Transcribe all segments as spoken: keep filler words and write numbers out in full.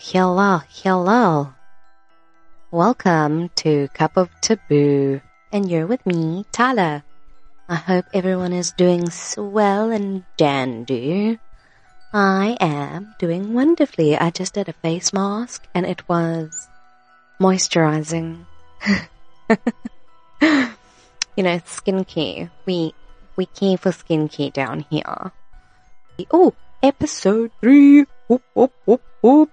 Hello, hello. Welcome to Cup of Taboo, and you're with me, Tyler. I hope everyone is doing swell and dandy. I am doing wonderfully. I just did a face mask, and it was moisturizing. You know, skincare. We we care for skincare down here. Oh, episode three. Whoop, whoop, whoop, whoop.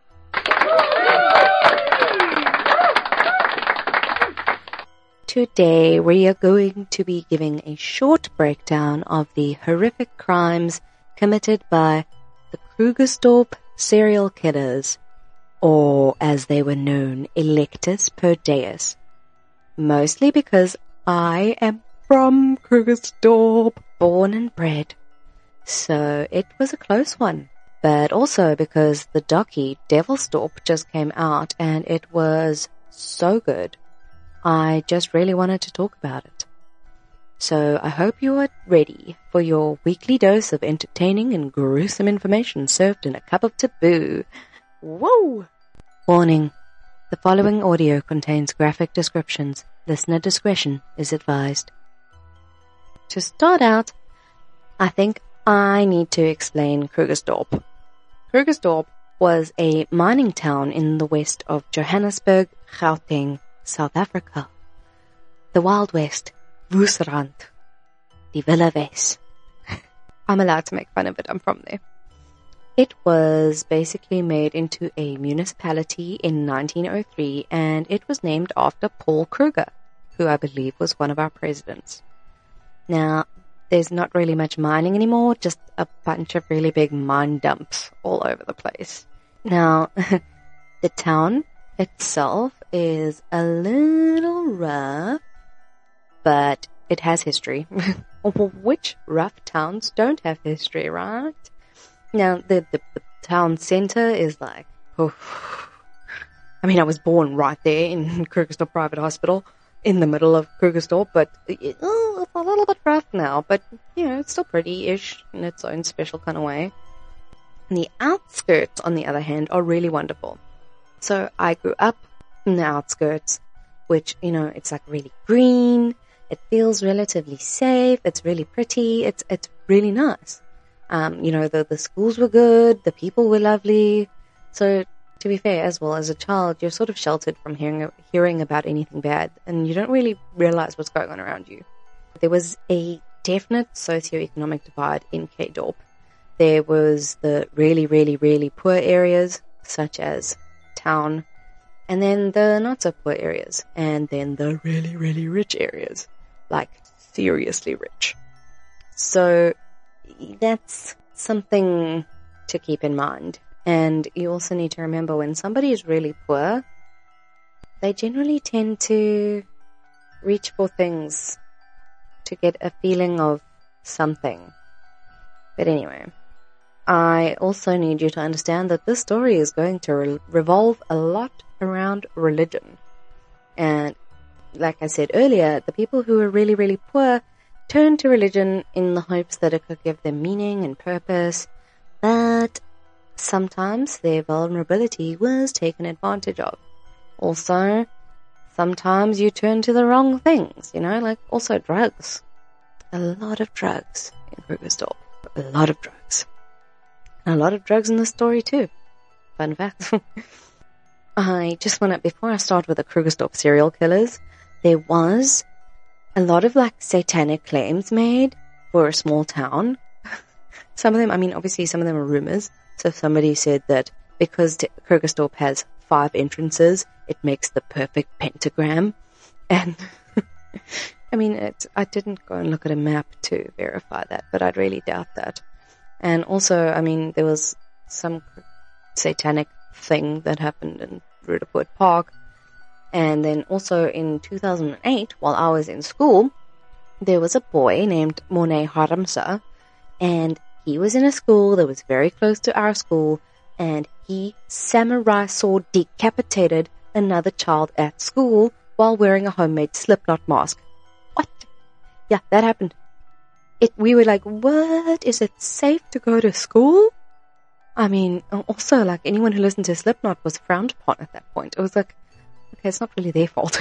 Today we are going to be giving a short breakdown of the horrific crimes committed by the Krugersdorp serial killers, or as they were known, Electus per Deus. Mostly because I am from Krugersdorp, born and bred. So it was a close one. But also because the docu Devilsdorp just came out and it was so good. I just really wanted to talk about it. So I hope you are ready for your weekly dose of entertaining and gruesome information served in a cup of taboo. Whoa! Warning. The following audio contains graphic descriptions. Listener discretion is advised. To start out, I think I need to explain Krugersdorp. Krugersdorp was a mining town in the west of Johannesburg, Gauteng, South Africa. The Wild West, Woesrand, the Villa Wes. I'm allowed to make fun of it, I'm from there. It was basically made into a municipality in nineteen oh three, and it was named after Paul Kruger, who I believe was one of our presidents. Now, there's not really much mining anymore, just a bunch of really big mine dumps all over the place. Now, the town itself is a little rough, but it has history. Which rough towns don't have history, right? Now, the, the, the town center is like, oh, I mean, I was born right there in Krugersdorp Private Hospital, in the middle of Krugersdorp, but it, oh, it's a little bit rough now, but, you know, it's still pretty-ish in its own special kind of way. And the outskirts, on the other hand, are really wonderful. So I grew up in the outskirts, which, you know, it's like really green, it feels relatively safe, it's really pretty, it's it's really nice. Um, you know, the, the schools were good, the people were lovely. So, to be fair, as well, as a child, you're sort of sheltered from hearing hearing about anything bad, and you don't really realize what's going on around you. There was a definite socioeconomic divide in Krugersdorp. There was the really, really, really poor areas, such as town, and then the not so poor areas, and then the really, really rich areas, like seriously rich. So that's something to keep in mind. And you also need to remember, when somebody is really poor, they generally tend to reach for things to get a feeling of something. But anyway, I also need you to understand that this story is going to re- revolve a lot around religion. And like I said earlier, the people who are really, really poor turn to religion in the hopes that it could give them meaning and purpose. But sometimes their vulnerability was taken advantage of. Also, sometimes you turn to the wrong things, you know, like also drugs. A lot of drugs in Krugersdorp. A lot of drugs. A lot of drugs in the story too. Fun fact. I just want to, before I start with the Krugersdorp serial killers, there was a lot of like satanic claims made for a small town. Some of them, I mean, obviously some of them are rumors. So somebody said that because t- Krugersdorp has five entrances, it makes the perfect pentagram. And I mean, it, I didn't go and look at a map to verify that, but I'd really doubt that. And also, I mean, there was some satanic thing that happened in Roodepoort Park. And then also in two thousand eight, while I was in school, there was a boy named Mornay Haramsa, and he was in a school that was very close to our school, and he samurai sword decapitated another child at school while wearing a homemade Slipknot mask. What? Yeah, that happened. It, we were like, what? Is it safe to go to school? I mean, also, like, anyone who listened to Slipknot was frowned upon at that point. It was like, okay, it's not really their fault.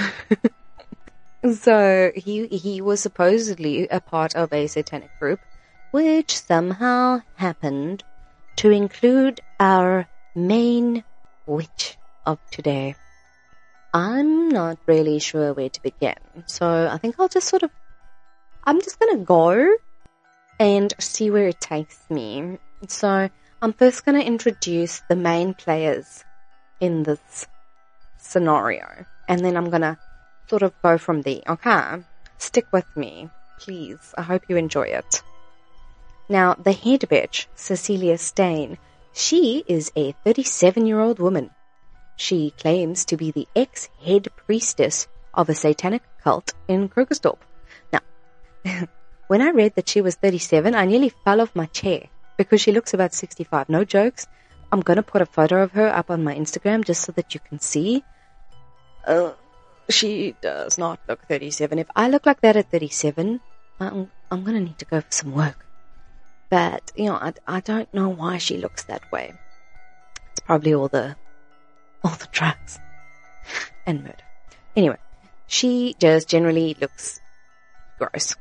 So, he, he was supposedly a part of a satanic group, which somehow happened to include our main witch of today. I'm not really sure where to begin, so I think I'll just sort of, I'm just gonna go and see where it takes me. So, I'm first gonna introduce the main players in this scenario, and then I'm gonna sort of go from there, okay? Stick with me, please. I hope you enjoy it. Now, the head bitch, Cecilia Stain, she is a thirty-seven-year-old woman. She claims to be the ex-head priestess of a satanic cult in Krugersdorp. Now, when I read that she was thirty-seven, I nearly fell off my chair because she looks about sixty-five. No jokes. I'm going to put a photo of her up on my Instagram just so that you can see. Uh, she does not look thirty-seven. If I look like that at thirty-seven, I'm, I'm going to need to go for some work. But, you know, I, I don't know why she looks that way. It's probably all the, all the drugs and murder. Anyway, she just generally looks gross.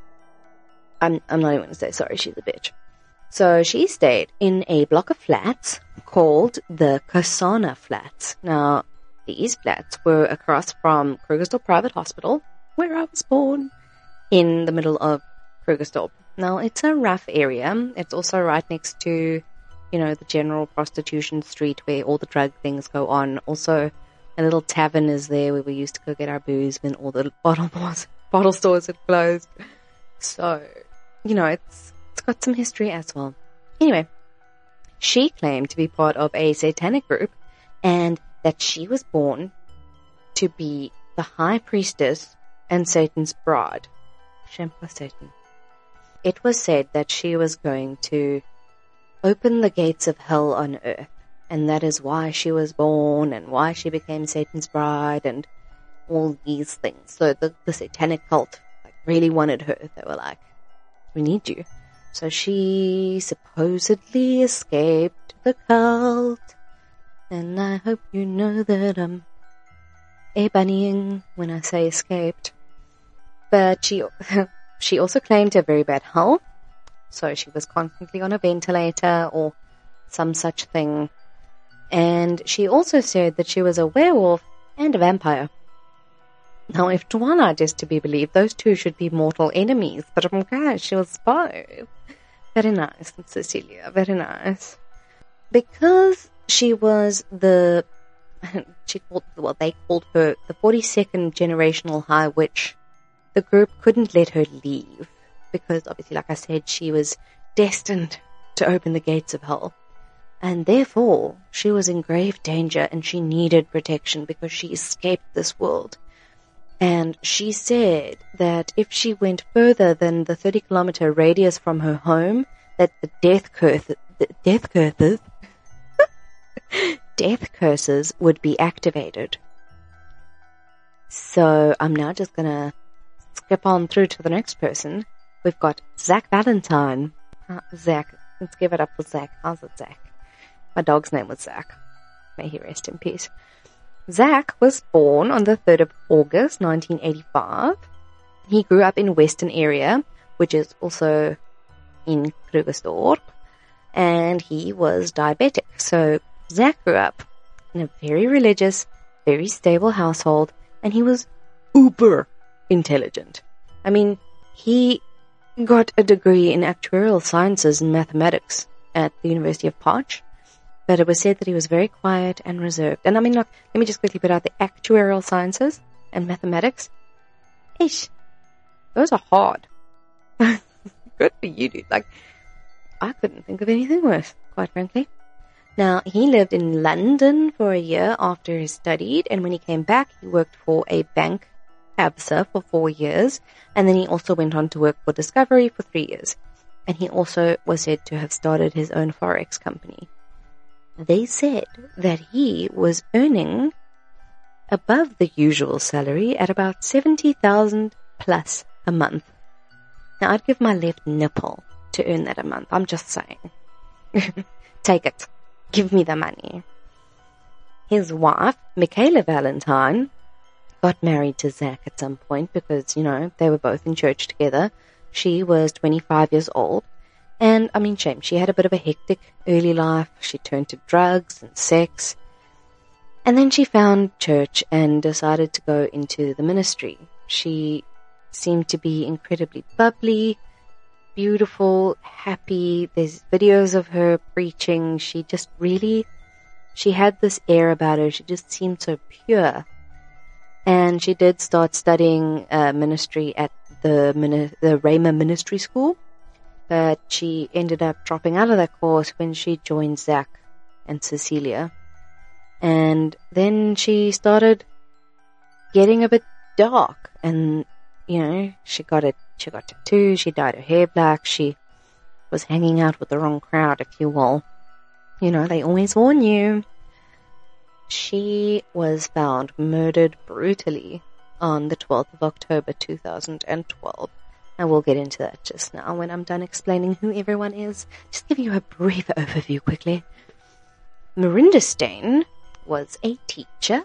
I'm, I'm not even going to say sorry, she's a bitch. So she stayed in a block of flats called the Kosana Flats. Now, these flats were across from Krugersdorp Private Hospital, where I was born, in the middle of Krugersdorp. Now, it's a rough area. It's also right next to, you know, the general prostitution street where all the drug things go on. Also, a little tavern is there where we used to go get our booze when all the bottle stores, bottle stores had closed. So, you know, it's it's got some history as well. Anyway, she claimed to be part of a satanic group and that she was born to be the high priestess and Satan's bride. Shame for Satan. It was said that she was going to open the gates of hell on earth, and that is why she was born and why she became Satan's bride and all these things. So the, the satanic cult like really wanted her. They were like, we need you. So she supposedly escaped the cult, and I hope you know that I'm a-bunnying when I say escaped. But she she also claimed a very bad health, so she was constantly on a ventilator or some such thing. And she also said that she was a werewolf and a vampire. Now, if Twilight is to be believed, those two should be mortal enemies, but okay, she was both. Very nice, Cecilia, very nice. Because she was the, she called, well, they called her the forty-second generational High Witch, the group couldn't let her leave, because obviously, like I said, she was destined to open the gates of hell. And therefore, she was in grave danger and she needed protection because she escaped this world. And she said that if she went further than the thirty kilometer radius from her home, that the death curse, the death curses, death curses would be activated. So I'm now just gonna skip on through to the next person. We've got Zach Valentine. Uh, Zach, let's give it up for Zach. How's it, Zach? My dog's name was Zach. May he rest in peace. Zach was born on the third of August, nineteen eighty-five. He grew up in Western area, which is also in Krugersdorp, and he was diabetic. So Zach grew up in a very religious, very stable household, and he was uber intelligent. I mean, he got a degree in actuarial sciences and mathematics at the University of Potch. But it was said that he was very quiet and reserved. And I mean, look, let me just quickly put out the actuarial sciences and mathematics. Ish, those are hard. Good for you, dude. Like, I couldn't think of anything worse, quite frankly. Now, he lived in London for a year after he studied, and when he came back, he worked for a bank, Absa, for four years, and then he also went on to work for Discovery for three years. And he also was said to have started his own Forex company. They said that he was earning above the usual salary at about seventy thousand plus a month. Now, I'd give my left nipple to earn that a month. I'm just saying. Take it. Give me the money. His wife, Michaela Valentine, got married to Zach at some point because, you know, they were both in church together. She was twenty-five years old. And, I mean, shame, she had a bit of a hectic early life. She turned to drugs and sex. And then she found church and decided to go into the ministry. She seemed to be incredibly bubbly, beautiful, happy. There's videos of her preaching. She just really, she had this air about her. She just seemed so pure. And she did start studying uh, ministry at the, the Rhema Ministry School. But she ended up dropping out of that course when she joined Zach and Cecilia. And then she started getting a bit dark. And, you know, she got a, she got tattoos, she dyed her hair black, she was hanging out with the wrong crowd, if you will. You know, they always warn you. She was found murdered brutally on the twelfth of October two thousand twelve. I will get into that just now when I'm done explaining who everyone is. Just give you a brief overview quickly. Marinda Steyn was a teacher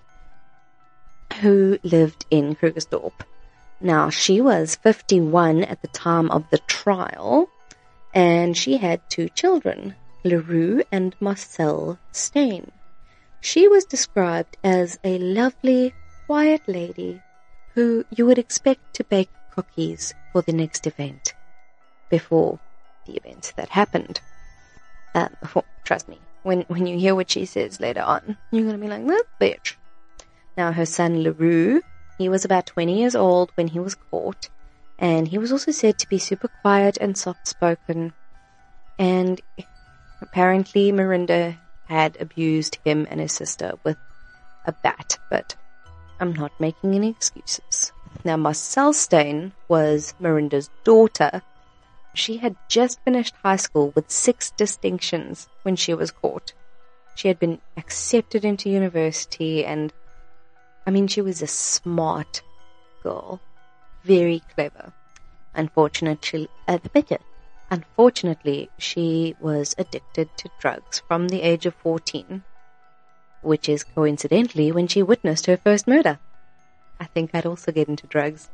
who lived in Krugersdorp. Now, she was fifty-one at the time of the trial, and she had two children, LaRue and Marcel Steyn. She was described as a lovely, quiet lady who you would expect to bake cookies for the next event before the event that happened. Um, before, trust me, when, when you hear what she says later on, you're going to be like, that bitch. Now, her son LaRue, he was about twenty years old when he was caught, and he was also said to be super quiet and soft-spoken, and apparently Marinda had abused him and his sister with a bat, but I'm not making any excuses. Now, Marcel Steyn was Marinda's daughter. She had just finished high school with six distinctions when she was caught. She had been accepted into university, and, I mean, she was a smart girl. Very clever. Unfortunately, uh, unfortunately, she was addicted to drugs from the age of fourteen, which is coincidentally when she witnessed her first murder. I think I'd also get into drugs.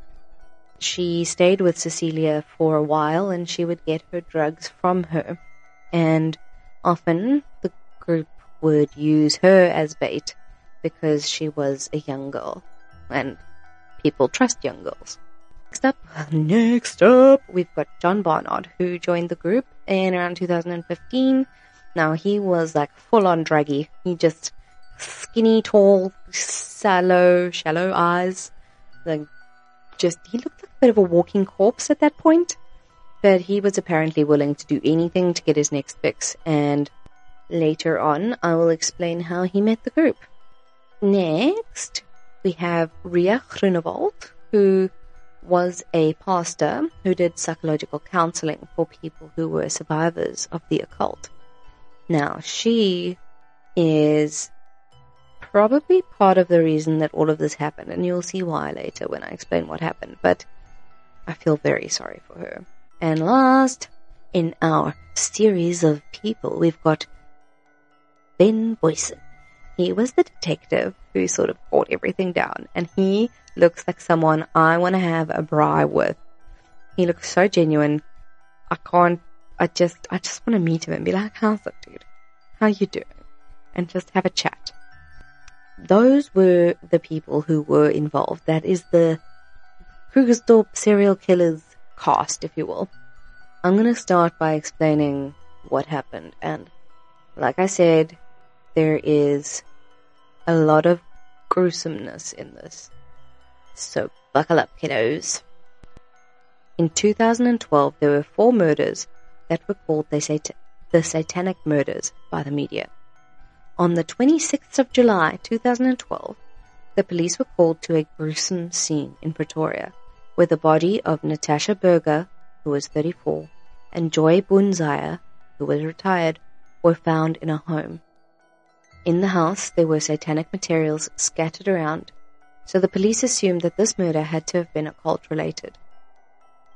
She stayed with Cecilia for a while, and she would get her drugs from her. And often the group would use her as bait because she was a young girl, and people trust young girls. Next up, next up, we've got John Barnard, who joined the group in around two thousand fifteen. Now, he was like full-on druggy. He just skinny, tall, shallow, shallow eyes. Like, just, he looked like a bit of a walking corpse at that point. But he was apparently willing to do anything to get his next fix. And later on, I will explain how he met the group. Next, we have Ria Groenewald, who was a pastor who did psychological counseling for people who were survivors of the occult. Now, she is probably part of the reason that all of this happened, and you'll see why later when I explain what happened, but I feel very sorry for her. And last, in our series of people, we've got Ben Boyson. He was the detective who sort of brought everything down, and he looks like someone I want to have a braai with. He looks so genuine. I can't, I just, I just want to meet him and be like, how's it, dude? How you doing? And just have a chat. Those were the people who were involved. That is the Krugersdorp serial killers cast, if you will. I'm going to start by explaining what happened. And like I said, there is a lot of gruesomeness in this. So buckle up, kiddos. In two thousand twelve, there were four murders that were called the, sat- the Satanic Murders by the media. On the twenty-sixth of July, two thousand twelve, the police were called to a gruesome scene in Pretoria, where the body of Natasha Berger, who was thirty-four, and Joy Bunzaya, who was retired, were found in a home. In the house, there were satanic materials scattered around, so the police assumed that this murder had to have been occult-related.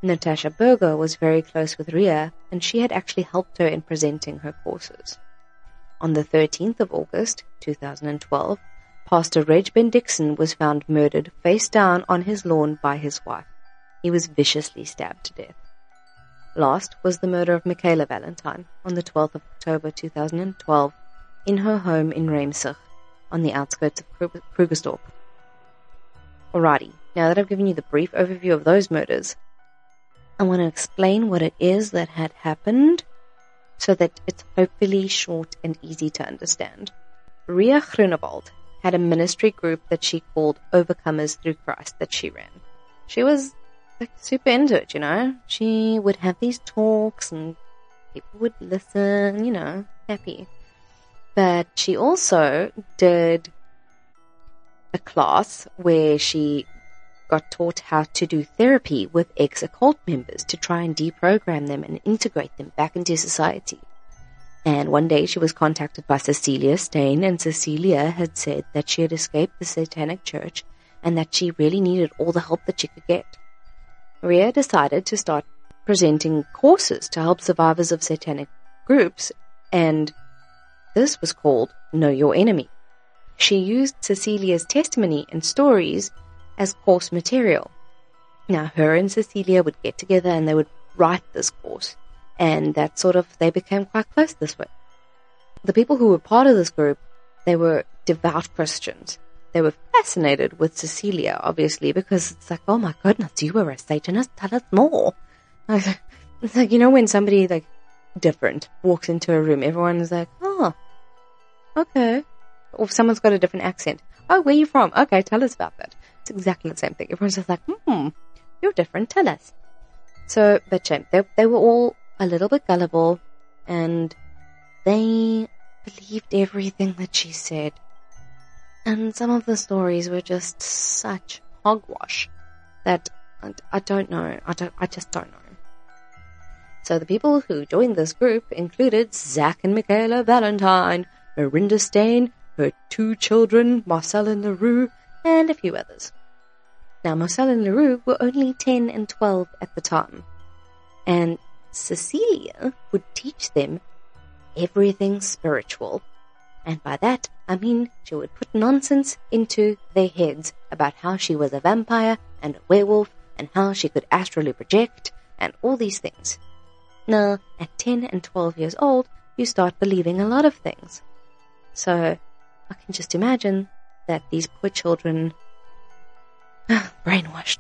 Natasha Berger was very close with Ria, and she had actually helped her in presenting her courses. On the thirteenth of August, two thousand twelve, Pastor Reg Ben Dixon was found murdered face down on his lawn by his wife. He was viciously stabbed to death. Last was the murder of Michaela Valentine on the twelfth of October two thousand twelve in her home in Reimsig on the outskirts of Krugersdorp. Alrighty, now that I've given you the brief overview of those murders, I want to explain what it is that had happened so that it's hopefully short and easy to understand. Ria Grunewald had a ministry group that she called Overcomers Through Christ that she ran. She was like super into it, you know. She would have these talks and people would listen, you know, happy. But she also did a class where she got taught how to do therapy with ex-occult members to try and deprogram them and integrate them back into society. And one day she was contacted by Cecilia Stein, and Cecilia had said that she had escaped the Satanic Church and that she really needed all the help that she could get. Ria decided to start presenting courses to help survivors of satanic groups, and this was called Know Your Enemy. She used Cecilia's testimony and stories as course material. Now, her and Cecilia would get together and they would write this course, and that sort of, they became quite close this way. The people who were part of this group, they were devout Christians. They were fascinated with Cecilia, obviously, because it's like, oh my goodness, you were a Satanist, tell us more. It's like, you know, when somebody like different walks into a room, everyone is like, oh, okay. Or if someone's got a different accent, oh, where are you from? Okay, tell us about that. It's exactly the same thing. Everyone's just like, hmm, you're different, tell us. So, but shame, they, they were all a little bit gullible, and they believed everything that she said. And some of the stories were just such hogwash that I, I don't know. I don't. I just don't know. So the people who joined this group included Zach and Michaela Valentine, Marinda Stein, her two children, Marcel and LaRue, and a few others. Now, Marcel and LaRue were only ten and twelve at the time, and Cecilia would teach them everything spiritual. And by that, I mean she would put nonsense into their heads about how she was a vampire and a werewolf and how she could astrally project and all these things. Now, at ten and twelve years old, you start believing a lot of things. So, I can just imagine that these poor children brainwashed.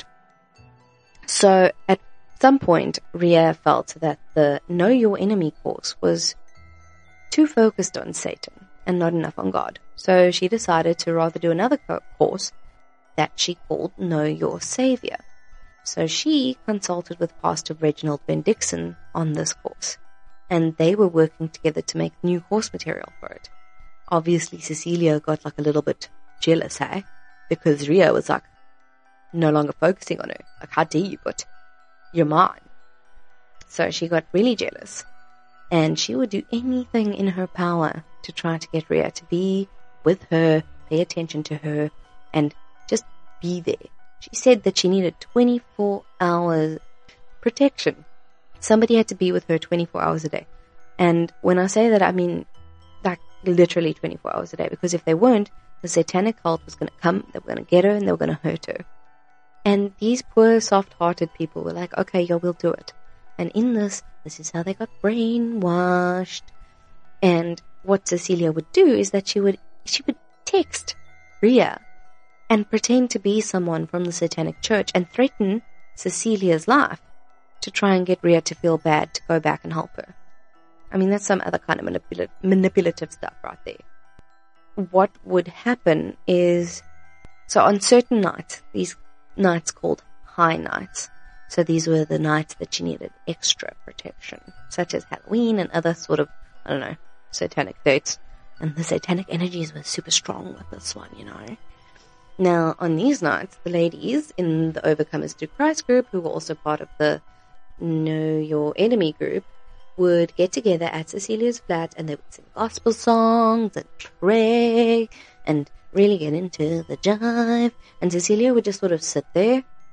So, at some point, Ria felt that the Know Your Enemy course was too focused on Satan and not enough on God. So she decided to rather do another course that she called Know Your Savior. So she consulted with Pastor Reginald Ben Dixon on this course, and they were working together to make new course material for it. Obviously, Cecilia got like a little bit jealous, hey? Because Ria was like no longer focusing on her. Like, how dare you, but you're mine. So she got really jealous, and she would do anything in her power to try to get Ria to be with her, pay attention to her, and just be there. She said that she needed twenty-four hours protection. Somebody had to be with her twenty-four hours a day. And when I say that, I mean like literally twenty-four hours a day, because if they weren't, the satanic cult was going to come, they were going to get her, and they were going to hurt her. And these poor, soft-hearted people were like, okay, yeah, we'll do it. And in this, this is how they got brainwashed. And what Cecilia would do is that she would she would text Ria and pretend to be someone from the Satanic Church and threaten Cecilia's life to try and get Ria to feel bad to go back and help her. I mean, that's some other kind of manipula- manipulative stuff right there. What would happen is, so on certain nights, these nights called high nights, so these were the nights that she needed extra protection, such as Halloween and other sort of, I don't know, satanic dates. And the satanic energies were super strong with this one, you know. Now, on these nights, the ladies in the Overcomers Through Christ group, who were also part of the Know Your Enemy group, would get together at Cecilia's flat, and they would sing gospel songs and pray and really get into the jive. And Cecilia would just sort of sit there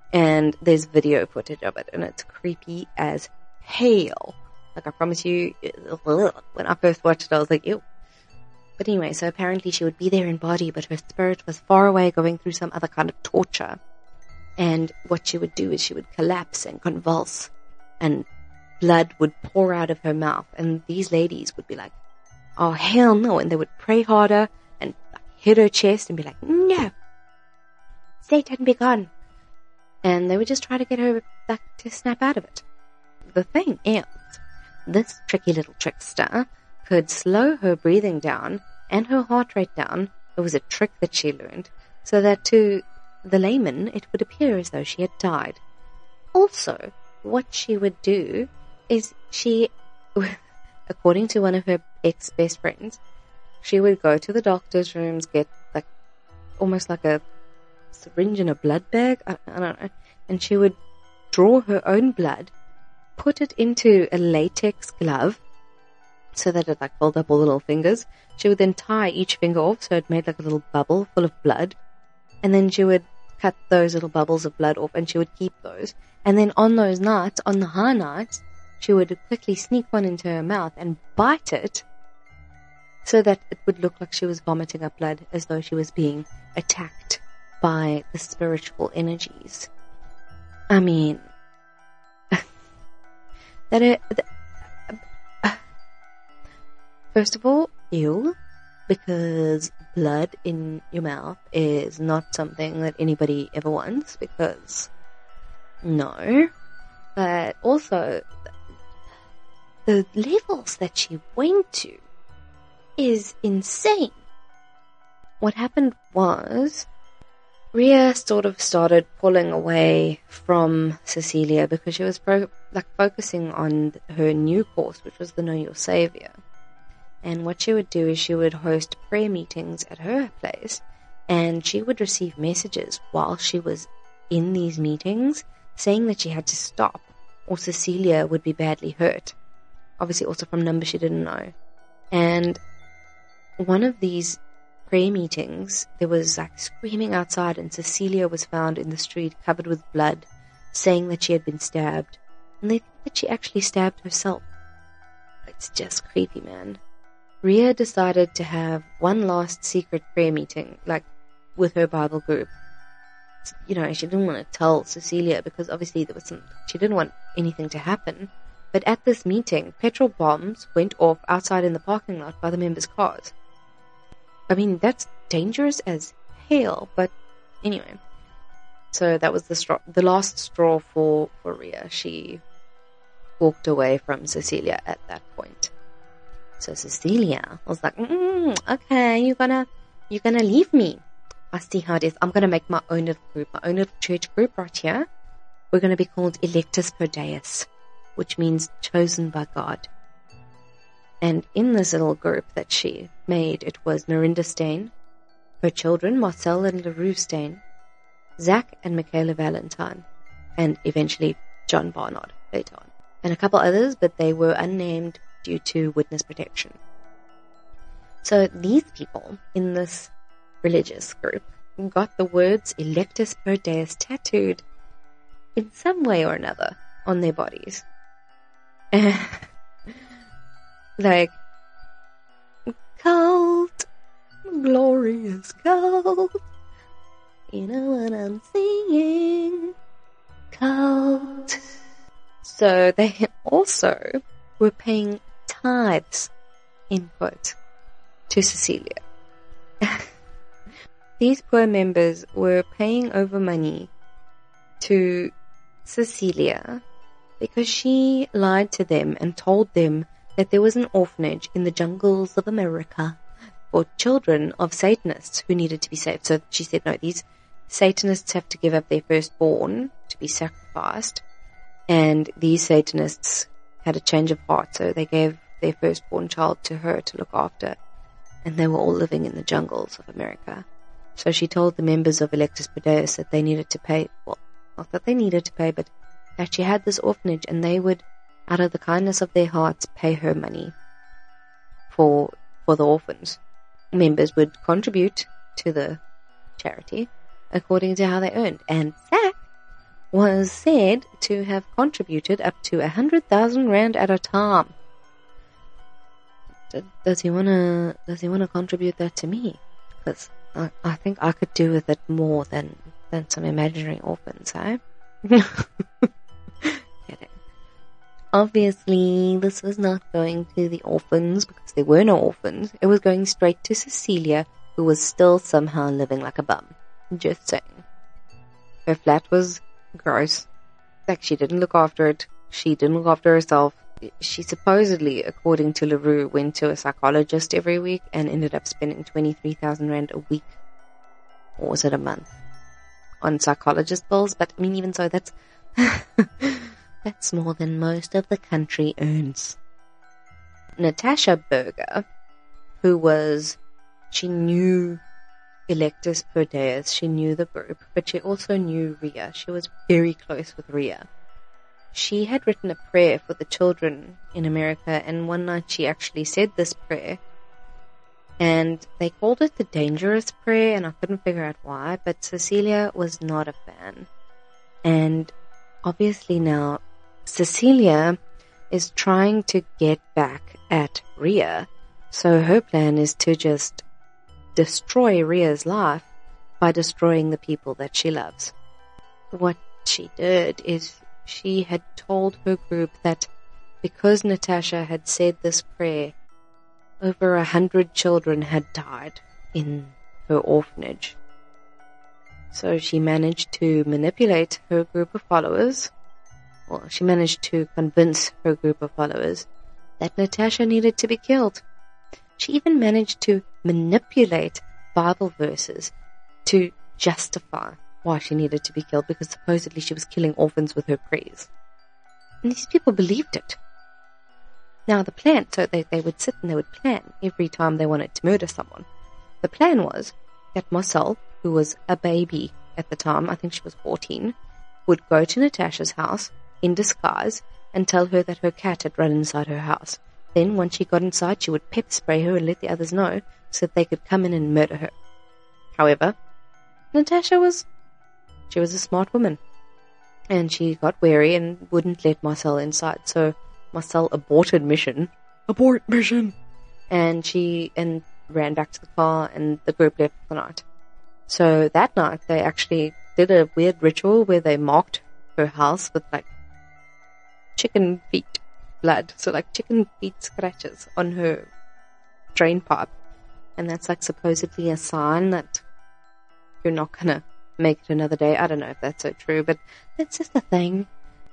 And there's video footage of it, and it's creepy as hell. Like, I promise you, when I first watched it, I was like, ew. But anyway, so apparently she would be there in body, but her spirit was far away going through some other kind of torture. And what she would do is she would collapse and convulse, and blood would pour out of her mouth. And these ladies would be like, oh, hell no. And they would pray harder and like, hit her chest and be like, no, Satan be gone. And they would just try to get her like, to snap out of it. The thing is, this tricky little trickster could slow her breathing down and her heart rate down. It was a trick that she learned, so that to the layman it would appear as though she had died. Also, what she would do is she, according to one of her ex-best friends, she would go to the doctor's rooms, get like almost like a syringe and a blood bag, I, I don't know, and she would draw her own blood, put it into a latex glove so that it like filled up all the little fingers. She would then tie each finger off so it made like a little bubble full of blood, and then she would cut those little bubbles of blood off and she would keep those. And then on those nights, on the high nights, she would quickly sneak one into her mouth and bite it so that it would look like she was vomiting up blood, as though she was being attacked by the spiritual energies. I mean, that it, uh, first of all, ew, because blood in your mouth is not something that anybody ever wants, because no. But also, the levels that she went to is insane. What happened was, Rhea sort of started pulling away from Cecilia because she was pro- like focusing on her new course, which was the Know Your Savior. And what she would do is she would host prayer meetings at her place, and she would receive messages while she was in these meetings saying that she had to stop or Cecilia would be badly hurt. Obviously also from numbers she didn't know. And one of these prayer meetings, there was like screaming outside, and Cecilia was found in the street covered with blood, saying that she had been stabbed. And they think that she actually stabbed herself. It's just creepy, man. Rhea decided to have one last secret prayer meeting, like with her Bible group. You know, she didn't want to tell Cecilia because obviously there was some, she didn't want anything to happen. But at this meeting, petrol bombs went off outside in the parking lot by the members' cars. I mean, that's dangerous as hell, but anyway. So that was the straw, the last straw for, for Rhea. She walked away from Cecilia at that point. So Cecilia was like, mm, okay, you're gonna, you're gonna leave me. I see how it is. I'm gonna make my own little group, my own little church group right here. We're gonna be called Electus per Deus, which means chosen by God. And in this little group that she made, it was Mirinda Steyn, her children, Marcel and LaRue Steyn, Zach and Michaela Valentine, and eventually John Barnard later on. And a couple others, but they were unnamed due to witness protection. So these people in this religious group got the words Electus per Deus tattooed in some way or another on their bodies. Like, cult, glorious cult, you know what I'm singing, cult. So they also were paying tithes, input, to Cecilia. These poor members were paying over money to Cecilia because she lied to them and told them that there was an orphanage in the jungles of America for children of Satanists who needed to be saved. So she said, no, these Satanists have to give up their firstborn to be sacrificed. And these Satanists had a change of heart, so they gave their firstborn child to her to look after. And they were all living in the jungles of America. So she told the members of Electus per Deus that they needed to pay, well, not that they needed to pay, but that she had this orphanage and they would, out of the kindness of their hearts, pay her money for for the orphans. Members would contribute to the charity according to how they earned. And Zach was said to have contributed up to a hundred thousand rand at a time. D- does he wanna? Does he wanna contribute that to me? Because I, I think I could do with it more than than some imaginary orphans, eh? Kidding. Obviously, this was not going to the orphans because there were no orphans. It was going straight to Cecilia, who was still somehow living like a bum. Just saying. Her flat was gross. Like, she didn't look after it. She didn't look after herself. She supposedly, according to LaRue, went to a psychologist every week and ended up spending twenty-three thousand rand a week. Or was it a month? On psychologist bills. But, I mean, even so, that's... that's more than most of the country earns. Natasha Berger, who was... She knew Electus Perdeus, she knew the group, but she also knew Ria. She was very close with Ria. She had written a prayer for the children in America, and one night she actually said this prayer, and they called it the dangerous prayer, and I couldn't figure out why, but Cecilia was not a fan. And obviously now, Cecilia is trying to get back at Ria, so her plan is to just destroy Ria's life by destroying the people that she loves. What she did is she had told her group that because Natasha had said this prayer, over a hundred children had died in her orphanage. So she managed to manipulate her group of followers. Well, she managed to convince her group of followers that Natasha needed to be killed. She even managed to manipulate Bible verses to justify why she needed to be killed, because supposedly she was killing orphans with her prayers. And these people believed it. Now the plan, so they, they would sit and they would plan every time they wanted to murder someone. The plan was that Marcel, who was a baby at the time, I think she was fourteen, would go to Natasha's house in disguise and tell her that her cat had run inside her house. Then, once she got inside, she would pepper spray her and let the others know so that they could come in and murder her. However, Natasha was, she was a smart woman. And she got wary and wouldn't let Marcel inside. So, Marcel aborted mission. Abort mission! And she, and ran back to the car, and the group left for the night. So, that night, they actually did a weird ritual where they marked her house with, like, chicken feet blood, so like chicken feet scratches on her drain pipe, and that's like supposedly a sign that you're not gonna make it another day. I don't know if that's so true, but that's just the thing.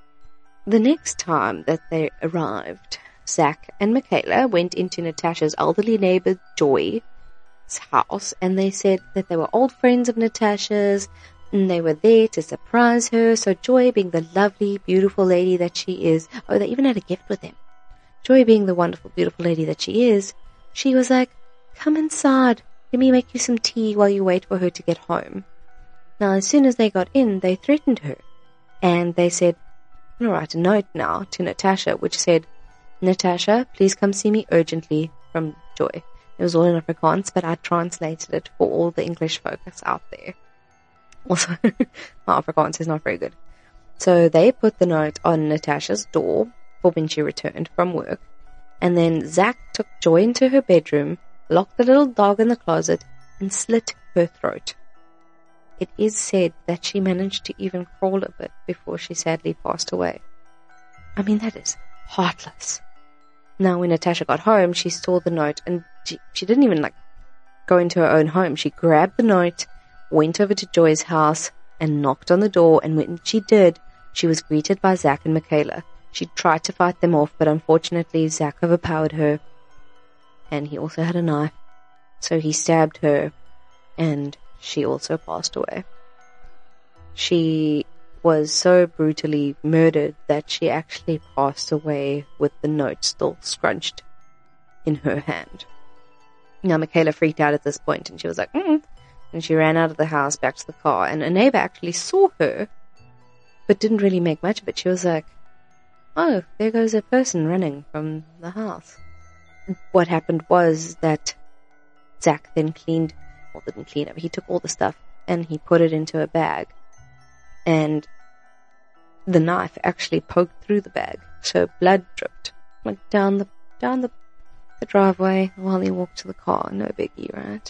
The next time that they arrived, Zach and Michaela went into Natasha's elderly neighbor Joy's house, and they said that they were old friends of Natasha's, and they were there to surprise her. So Joy, being the lovely, beautiful lady that she is, oh, they even had a gift with them. Joy, being the wonderful, beautiful lady that she is, she was like, come inside, let me make you some tea while you wait for her to get home. Now, as soon as they got in, they threatened her, and they said, I'm going to write a note now to Natasha, which said, Natasha, please come see me urgently, from Joy. It was all in Afrikaans, but I translated it for all the English folks out there. Also, my Afrikaans is not very good. So they put the note on Natasha's door for when she returned from work. And then Zach took Joy into her bedroom, locked the little dog in the closet, and slit her throat. It is said that she managed to even crawl a bit before she sadly passed away. I mean, that is heartless. Now, when Natasha got home, she saw the note, and she, she didn't even, like, go into her own home. She grabbed the note, went over to Joy's house, and knocked on the door, and when she did, she was greeted by Zach and Michaela. She tried to fight them off, but unfortunately Zach overpowered her, and he also had a knife, so he stabbed her, and she also passed away. She was so brutally murdered that she actually passed away with the note still scrunched in her hand. Now, Michaela freaked out at this point, and she was like, mm. And she ran out of the house back to the car, and a neighbor actually saw her, but didn't really make much of it. She was like, oh, there goes a person running from the house. What happened was that Zach then cleaned, well, didn't clean it, but he took all the stuff and he put it into a bag. And the knife actually poked through the bag, so blood dripped like down the down the, the driveway while he walked to the car. No biggie, right?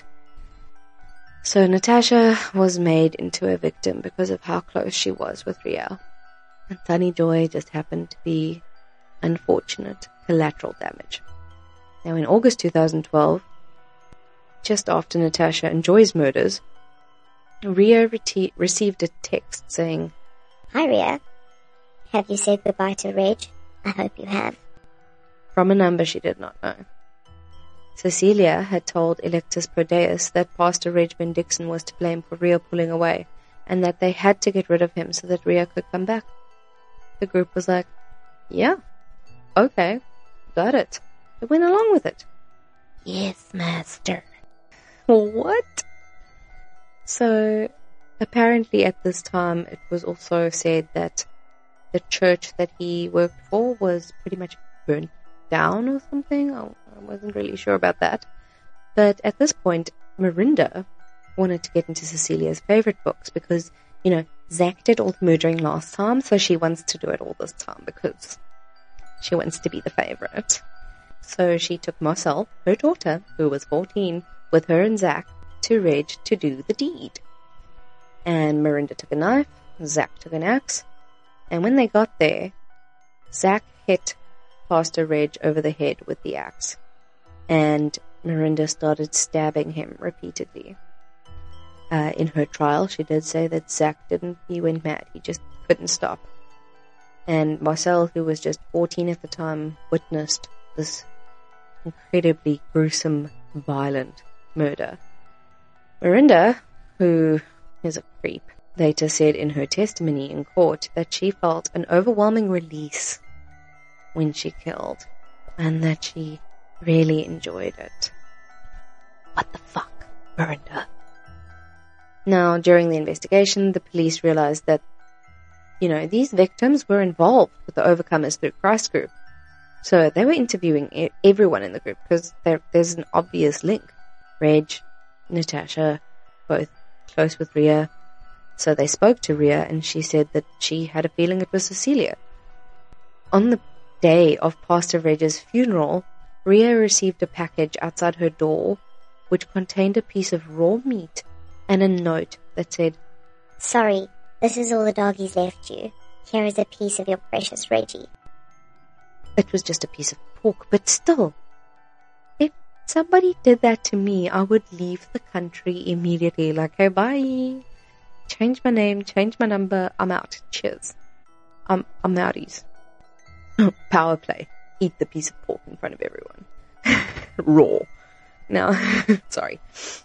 So Natasha was made into a victim because of how close she was with Ria. And Sunny Joy just happened to be unfortunate collateral damage. Now in August two thousand twelve, just after Natasha and Joy's murders, Ria rete- received a text saying, "Hi Ria, have you said goodbye to Reg? I hope you have." From a number she did not know. Cecilia had told Electus Prodeus that Pastor Regman Dixon was to blame for Ria pulling away, and that they had to get rid of him so that Ria could come back. The group was like, yeah, okay, got it. They went along with it. Yes, master. What? So, apparently at this time it was also said that the church that he worked for was pretty much burnt down or something. I wasn't really sure about that. But at this point, Mirinda wanted to get into Cecilia's favorite books because, you know, Zach did all the murdering last time, so she wants to do it all this time because she wants to be the favorite. So she took Marcel, her daughter, who was fourteen, with her and Zach to Reg to do the deed. And Mirinda took a knife, Zach took an axe, and when they got there, Zach hit Pastor Reg over the head with the axe, and Mirinda started stabbing him repeatedly. Uh, in her trial, she did say that Zach didn't, he went mad, he just couldn't stop. And Marcel, who was just fourteen at the time, witnessed this incredibly gruesome, violent murder. Mirinda, who is a creep, later said in her testimony in court that she felt an overwhelming release when she killed, and that she really enjoyed it. What the fuck, Mirinda? Now, during the investigation, the police realized that, you know, these victims were involved with the Overcomers Through Christ group. So they were interviewing e- everyone in the group because there, there's an obvious link. Reg, Natasha, both close with Ria. So they spoke to Ria, and she said that she had a feeling it was Cecilia. On the day of Pastor Reg's funeral, Ria received a package outside her door which contained a piece of raw meat and a note that said, "Sorry, this is all the doggies left you. Here is a piece of your precious Reggie." It was just a piece of pork, but still, if somebody did that to me, I would leave the country immediately. Like, hey, bye. Change my name, change my number, I'm out. Cheers. I'm, I'm outies. Power play. Eat the piece of pork in front of everyone. Raw. Now, sorry.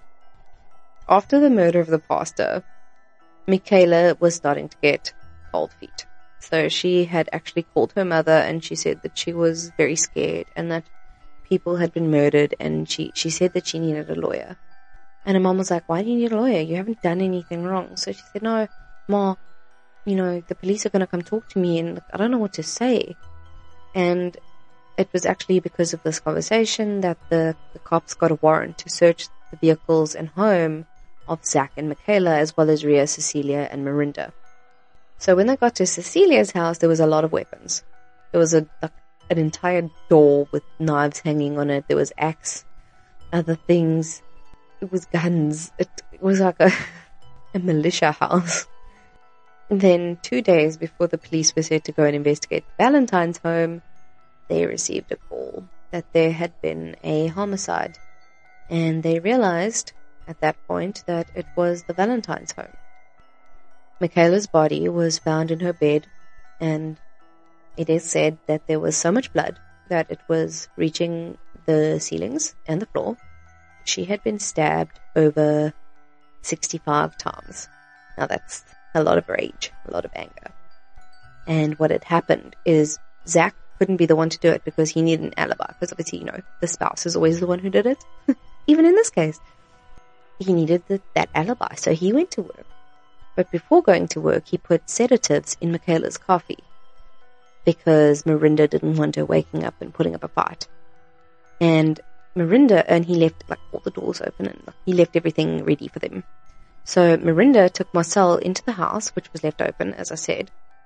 After the murder of the pastor, Michaela was starting to get cold feet. So she had actually called her mother, and she said that she was very scared and that people had been murdered, and she, she said that she needed a lawyer. And her mom was like, "Why do you need a lawyer? You haven't done anything wrong." So she said, "No, Ma, you know, the police are going to come talk to me and I don't know what to say." And it was actually because of this conversation that the, the cops got a warrant to search the vehicles and home of Zach and Michaela, as well as Ria, Cecilia, and Mirinda. So when they got to Cecilia's house, there was a lot of weapons. There was a like, an entire door with knives hanging on it. There was axe, other things. It was guns. It, it was like a, a militia house. And then two days before the police were set to go and investigate Valentine's home, they received a call that there had been a homicide. And they realized at that point that it was the Valentine's home. Michaela's body was found in her bed, and it is said that there was so much blood that it was reaching the ceilings and the floor. She had been stabbed over sixty-five times. Now that's a lot of rage, a lot of anger. And what had happened is Zach couldn't be the one to do it because he needed an alibi, because obviously, you know, the spouse is always the one who did it. Even in this case, he needed the, that alibi, so he went to work. But before going to work, he put sedatives in Michaela's coffee because Mirinda didn't want her waking up and putting up a fight. And Mirinda, and he left like all the doors open, and like, he left everything ready for them. So Mirinda took Marcel into the house, which was left open, as I said.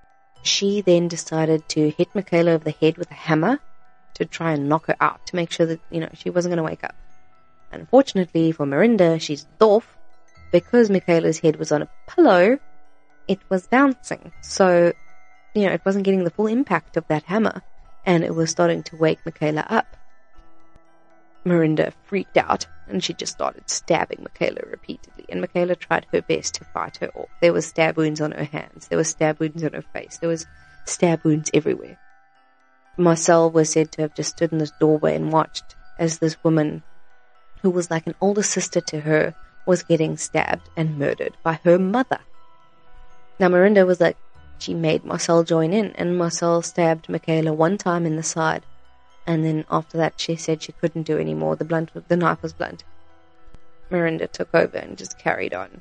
she then decided to hit Michaela over the head with a hammer to try and knock her out, to make sure that, you know, she wasn't going to wake up. Unfortunately for Mirinda, she's doof. Because Michaela's head was on a pillow, it was bouncing. So, you know, it wasn't getting the full impact of that hammer, and it was starting to wake Michaela up. Mirinda freaked out, and she just started stabbing Michaela repeatedly, and Michaela tried her best to fight her off. There were stab wounds on her hands, there were stab wounds on her face, there was stab wounds everywhere. Marcel was said to have just stood in this doorway and watched as this woman, who was like an older sister to her, was getting stabbed and murdered by her mother. Now Mirinda was like, she made Marcel join in, and Marcel stabbed Michaela one time in the side, and then after that she said she couldn't do any more. The blunt, the knife was blunt. Mirinda took over and just carried on.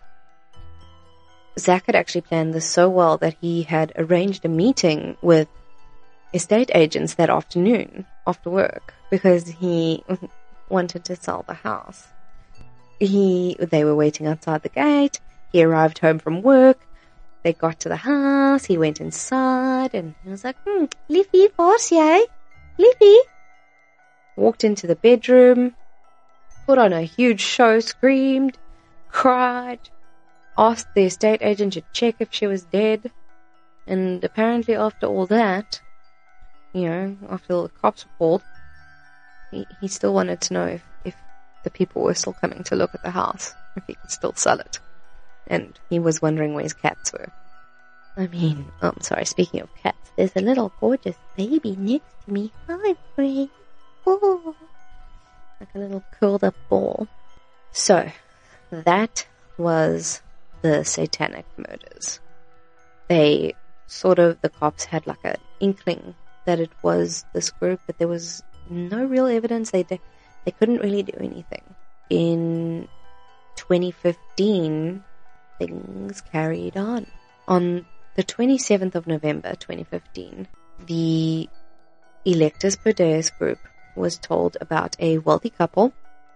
Zach had actually planned this so well that he had arranged a meeting with estate agents that afternoon after work, because he wanted to sell the house. He, they were waiting outside the gate. He arrived home from work. They got to the house. He went inside and he was like, hmm, Liefie, waar's jy? Liefie. Walked into the bedroom, put on a huge show, screamed, cried, asked the estate agent to check if she was dead. And apparently after all that, you know, after all the cops were called, he, he still wanted to know if, if the people were still coming to look at the house, if he could still sell it. And he was wondering where his cats were. I mean, oh, I'm sorry, speaking of cats, there's a little gorgeous baby next to me. Hi, Frank. Oh, like a little curled up ball. So, that was the satanic murders. They sort of, the cops had like an inkling that it was this group, but there was no real evidence. They they, they couldn't really do anything. In twenty fifteen, things carried on. On the twenty-seventh of November, twenty fifteen, the Electus Proteus group was told about a wealthy couple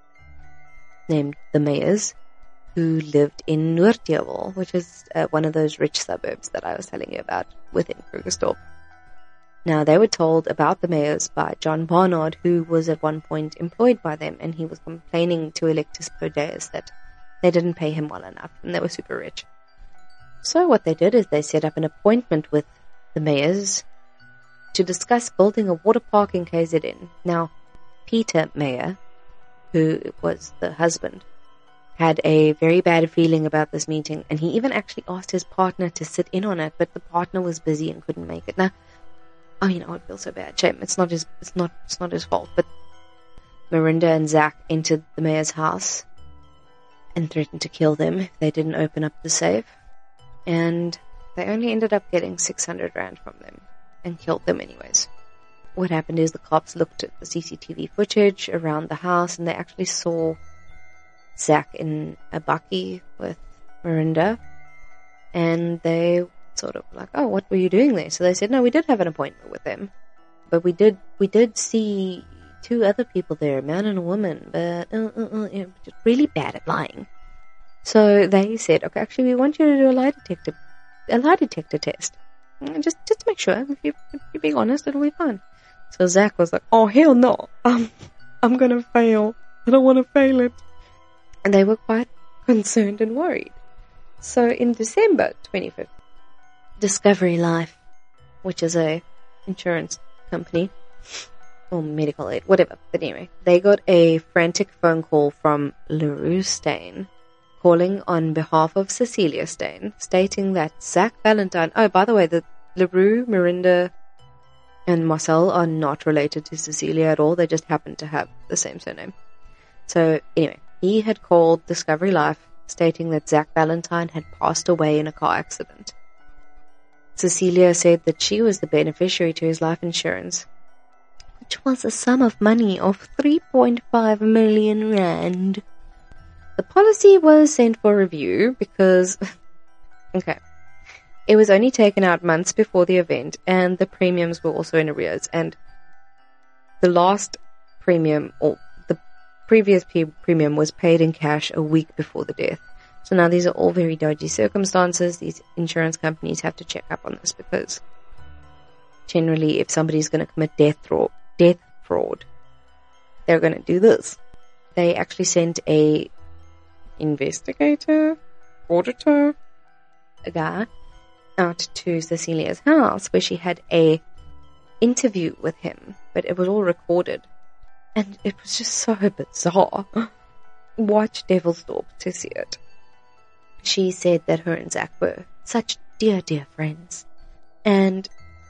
named the Meyers, who lived in Noordheuwel, which is uh, one of those rich suburbs that I was telling you about within Krugersdorp. Now, they were told about the Meyers by John Barnard, who was at one point employed by them, and he was complaining to Electus Proteus that they didn't pay him well enough, and they were super rich. So what they did is they set up an appointment with the Meyers to discuss building a water park in K Z N. Now, Peter Meyer, who was the husband, had a very bad feeling about this meeting, and he even actually asked his partner to sit in on it, but the partner was busy and couldn't make it. Now, I mean, I would feel so bad. Shame. It's not his, it's not, it's not his fault, but Mirinda and Zach entered the mayor's house and threatened to kill them if they didn't open up the safe. And they only ended up getting six hundred rand from them and killed them anyways. What happened is the cops looked at the C C T V footage around the house, and they actually saw Zach in a bakkie with Mirinda, and they sort of like, oh, what were you doing there? So they said, no, we did have an appointment with them, but we did we did see two other people there, a man and a woman, but uh, uh, uh, you know, just really bad at lying. So they said, okay, actually, we want you to do a lie detector, a lie detector test, just just to make sure. If, you, if you're being honest, it'll be fine. So Zach was like, oh hell no, um, I'm gonna fail. I don't want to fail it. And they were quite concerned and worried. So in December twenty fifteen, Discovery Life, which is a insurance company, or medical aid, whatever, but anyway, they got a frantic phone call from LaRue Steyn, calling on behalf of Cecilia Steyn, stating that Zach Valentine, oh, by the way, the LaRue, Mirinda, and Marcel are not related to Cecilia at all. They just happen to have the same surname. So anyway, he had called Discovery Life, stating that Zach Valentine had passed away in a car accident. Cecilia said that she was the beneficiary to his life insurance, which was a sum of money of three point five million rand. The policy was sent for review because, okay, it was only taken out months before the event, and the premiums were also in arrears, and the last premium, or the previous premium, was paid in cash a week before the death. So now these are all very dodgy circumstances. These insurance companies have to check up on this because generally, if somebody's going to commit death fraud, death fraud, they're going to do this. They actually sent a investigator, auditor, a guy, out to Cecilia's house where she had a interview with him, but it was all recorded. And it was just so bizarre. Watch Devilsdorp to see it. She said that her and Zach were such dear, dear friends. And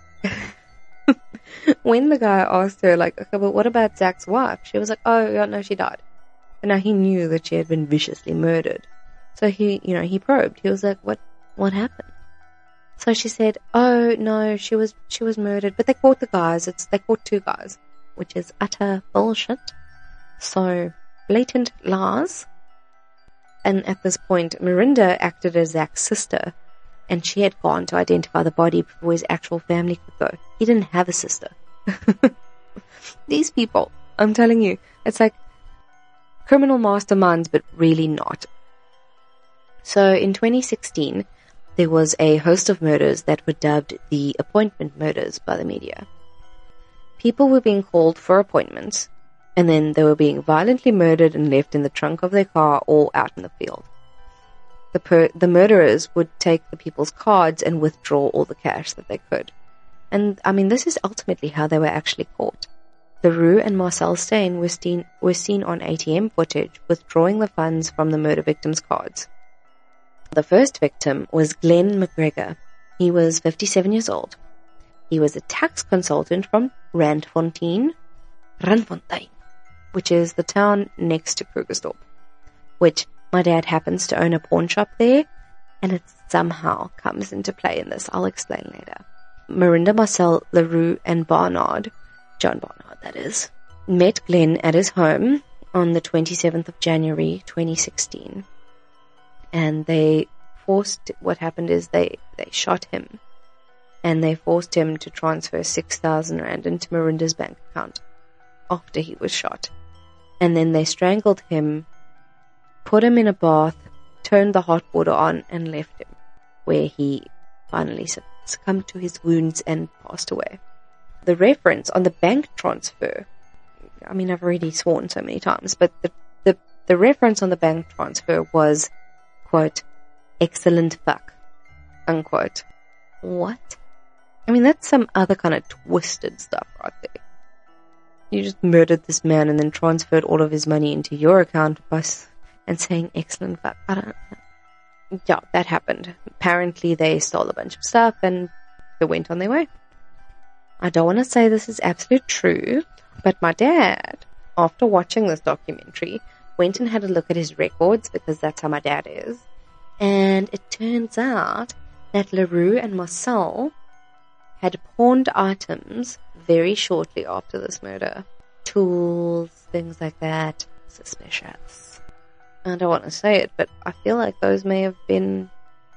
when the guy asked her, like, okay, but what about Zach's wife? She was like, oh, yeah, no, she died. And now he knew that she had been viciously murdered. So he, you know, he probed. He was like, what, what happened? So she said, oh, no, she was, she was murdered. But they caught the guys. It's, they caught two guys, which is utter bullshit. So, blatant lies. And at this point, Marinda acted as Zach's sister, and she had gone to identify the body before his actual family could go. He didn't have a sister. These people, I'm telling you, it's like criminal masterminds, but really not. So in twenty sixteen, there was a host of murders that were dubbed the appointment murders by the media. People were being called for appointments, and then they were being violently murdered and left in the trunk of their car or out in the field. The, per- the murderers would take the people's cards and withdraw all the cash that they could. And, I mean, this is ultimately how they were actually caught. LaRue and Marcel Steyn were seen, were seen on A T M footage withdrawing the funds from the murder victims' cards. The first victim was Glenn McGregor. He was fifty-seven years old. He was a tax consultant from Randfontein, Randfontein, which is the town next to Krugersdorp, which my dad happens to own a pawn shop there, and it somehow comes into play in this. I'll explain later. Marinda, Marcel, LaRue, and Barnard, John Barnard that is, met Glenn at his home on the twenty-seventh of January twenty sixteen. And they forced, what happened is they, they shot him, and they forced him to transfer six thousand rand into Marinda's bank account after he was shot. And then they strangled him, put him in a bath, turned the hot water on, and left him, where he finally succumbed to his wounds and passed away. The reference on the bank transfer, I mean, I've already sworn so many times, but the, the, the reference on the bank transfer was, quote, excellent fuck, unquote. What? I mean, that's some other kind of twisted stuff right there. You just murdered this man and then transferred all of his money into your account by and saying excellent fuck. I don't know. Yeah, that happened. Apparently they stole a bunch of stuff and they went on their way. I don't want to say this is absolute truth, but my dad, after watching this documentary, went and had a look at his records, because that's how my dad is. And it turns out that LaRue and Marcel had pawned items very shortly after this murder. Tools, things like that. Suspicious. I don't want to say it, but I feel like those may have been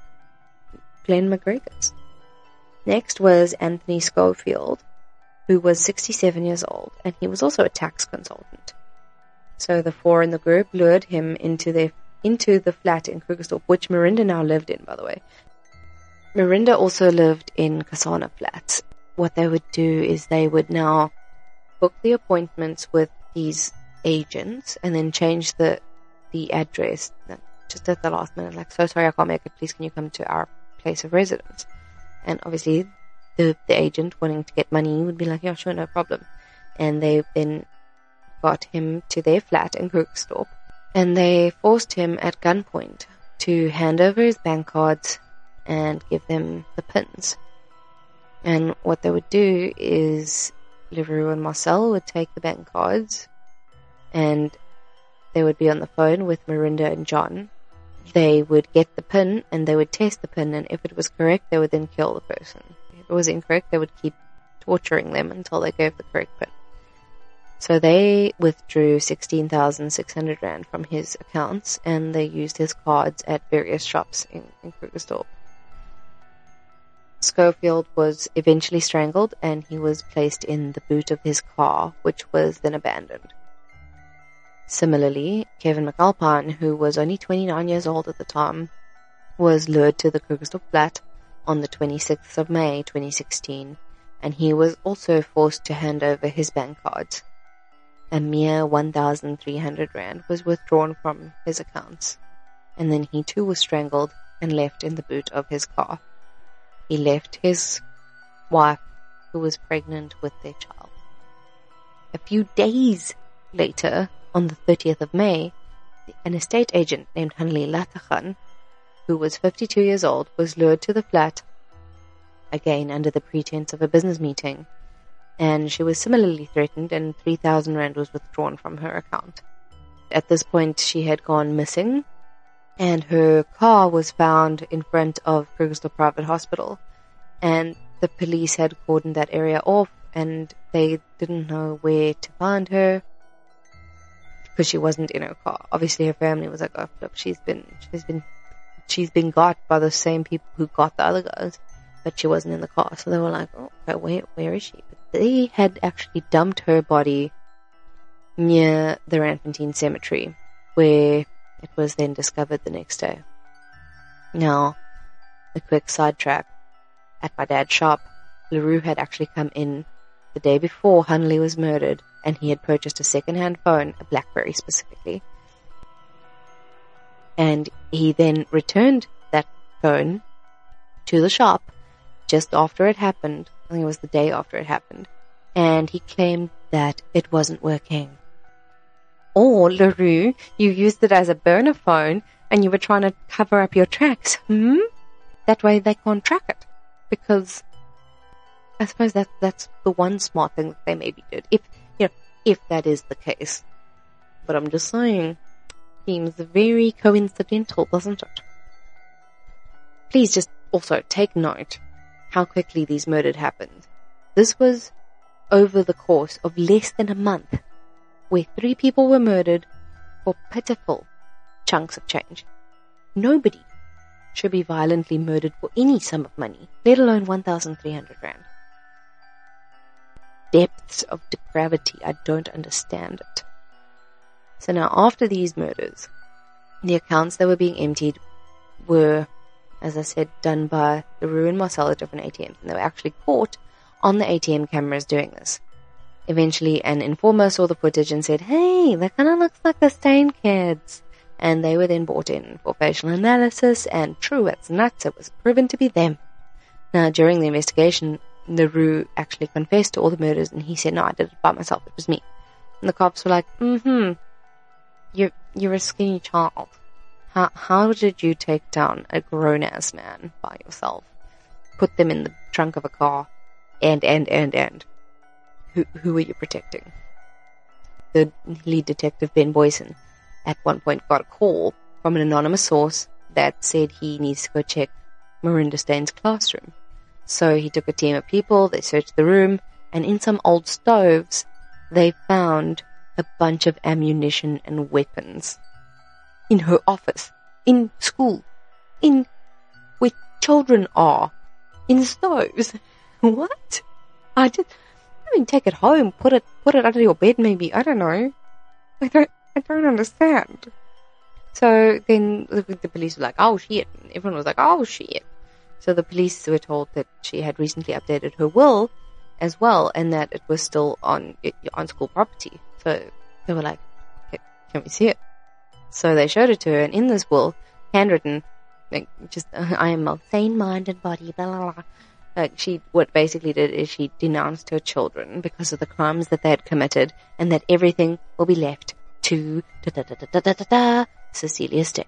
Glenn McGregor's. Next was Anthony Schofield, who was sixty-seven years old, and he was also a tax consultant. So the four in the group lured him into their into the flat in Krugersdorp, which Marinda now lived in, by the way. Marinda also lived in Kasana Flats. What they would do is they would now book the appointments with these agents and then change the the address just at the last minute, like, so sorry I can't make it, please can you come to our place of residence? And obviously the, the agent, wanting to get money, would be like, yeah, sure, no problem. And they then got him to their flat in Krugersdorp, and they forced him at gunpoint to hand over his bank cards and give them the pins. And what they would do is LaRue and Marcel would take the bank cards and they would be on the phone with Marinda and John. They would get the pin and they would test the pin, and if it was correct, they would then kill the person. If it was incorrect, they would keep torturing them until they gave the correct pin. So they withdrew sixteen thousand six hundred rand from his accounts, and they used his cards at various shops in, in Krugersdorp. Schofield was eventually strangled, and he was placed in the boot of his car, which was then abandoned. Similarly, Kevin McAlpine, who was only twenty-nine years old at the time, was lured to the Krugersdorp flat on the twenty-sixth of May twenty sixteen, and he was also forced to hand over his bank cards. A mere one thousand three hundred rand was withdrawn from his accounts, and then he too was strangled and left in the boot of his car. He left his wife, who was pregnant with their child. A few days later, on the thirtieth of May, an estate agent named Hanli Latachan, who was fifty-two years old, was lured to the flat, again under the pretense of a business meeting, and she was similarly threatened, and three thousand rand was withdrawn from her account. At this point, she had gone missing, and her car was found in front of Krugersdorp Private Hospital, and the police had cordoned that area off, and they didn't know where to find her because she wasn't in her car. Obviously, her family was like, "Oh, look, she's been, she's been, she's been got by the same people who got the other guys, but she wasn't in the car." So they were like, "Oh, okay, where, where is she?" But they had actually dumped her body near the Randfontein Cemetery, where it was then discovered the next day. Now, a quick sidetrack. At my dad's shop, LaRue had actually come in the day before Hanli was murdered, and he had purchased a second-hand phone, a BlackBerry specifically. And he then returned that phone to the shop just after it happened. I think it was the day after it happened. And he claimed that it wasn't working. Or, LaRue, you used it as a burner phone and you were trying to cover up your tracks. Hmm? That way they can't track it. Because I suppose that that's the one smart thing that they maybe did. If, you know, if that is the case. But I'm just saying, seems very coincidental, doesn't it? Please just also take note how quickly these murders happened. This was over the course of less than a month, where three people were murdered for pitiful chunks of change. Nobody should be violently murdered for any sum of money, let alone one thousand three hundred rand. Depths of depravity, I don't understand it. So now, after these murders, the accounts that were being emptied were, as I said, done by LaRue and Marcel at different A T Ms, and they were actually caught on the A T M cameras doing this. Eventually, an informer saw the footage and said, "Hey, that kind of looks like the Stain kids." And they were then brought in for facial analysis, and true as nuts, it was proven to be them. Now, during the investigation, LaRue actually confessed to all the murders, and he said, "No, I did it by myself, it was me." And the cops were like, mm-hmm, you're, you're a skinny child. How, how did you take down a grown-ass man by yourself? Put them in the trunk of a car, and, and, and, and. Who, who are you protecting? The lead detective, Ben Boyson, at one point got a call from an anonymous source that said he needs to go check Marinda Stain's classroom. So he took a team of people, they searched the room, and in some old stoves, they found a bunch of ammunition and weapons. In her office, in school, in where children are, in stoves. What? I just, I mean, take it home, put it, put it under your bed maybe, I don't know. I don't, I don't understand. So then the, the police were like, "Oh shit." And everyone was like, "Oh shit." So the police were told that she had recently updated her will as well, and that it was still on, on school property. So they were like, "Can we see it?" So they showed it to her, and in this will, handwritten, like, just, uh, "I am a sane mind and body, blah, blah, blah." Like, she, what basically did is she denounced her children because of the crimes that they had committed, and that everything will be left to da-da-da-da-da-da-da, Cecilia Stain.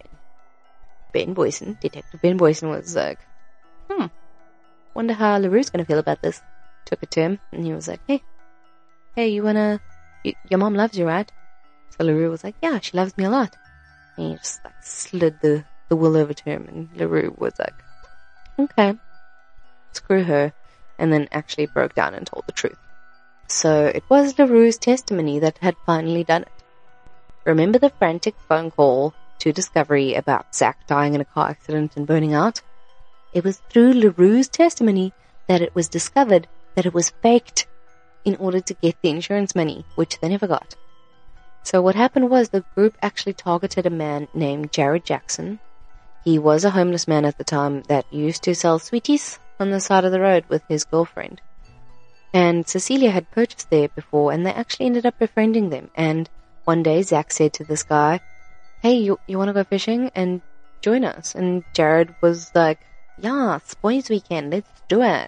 Ben Boyson, Detective Ben Boyson, was like, hmm, wonder how LaRue's gonna feel about this. Took it to him, and he was like, hey, hey, you wanna, you, your mom loves you, right? So LaRue was like, yeah, she loves me a lot. And he just like slid the, the will over to him, and LaRue was like, okay, screw her, and then actually broke down and told the truth. So it was LaRue's testimony that had finally done it. Remember the frantic phone call to Discovery about Zach dying in a car accident and burning out? It was through LaRue's testimony that it was discovered that it was faked in order to get the insurance money, which they never got. So what happened was the group actually targeted a man named Jared Jackson. He was a homeless man at the time that used to sell sweeties on the side of the road with his girlfriend. And Cecilia had purchased there before, and they actually ended up befriending them. And one day Zach said to this guy, hey, you, you want to go fishing and join us? And Jared was like, yeah, it's boys weekend, let's do it.